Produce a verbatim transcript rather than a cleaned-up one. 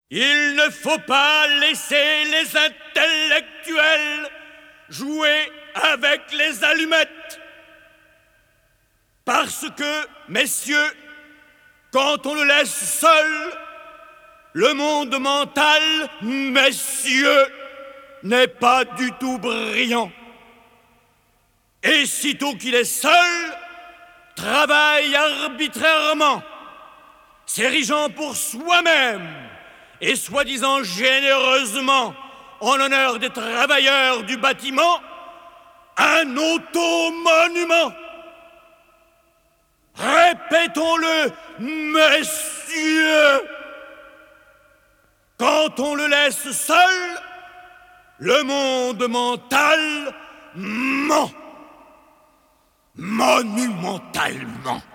Il ne faut pas laisser les intellectuels jouer avec les allumettes. Parce que, messieurs, quand on le laisse seul, le monde mental, messieurs, n'est pas du tout brillant. Et sitôt qu'il est seul, travaille arbitrairement, s'érigeant pour soi-même et soi-disant généreusement en l'honneur des travailleurs du bâtiment, un automonument. Répétons-le, messieurs, quand on le laisse seul, le monde mental ment, monumentalement.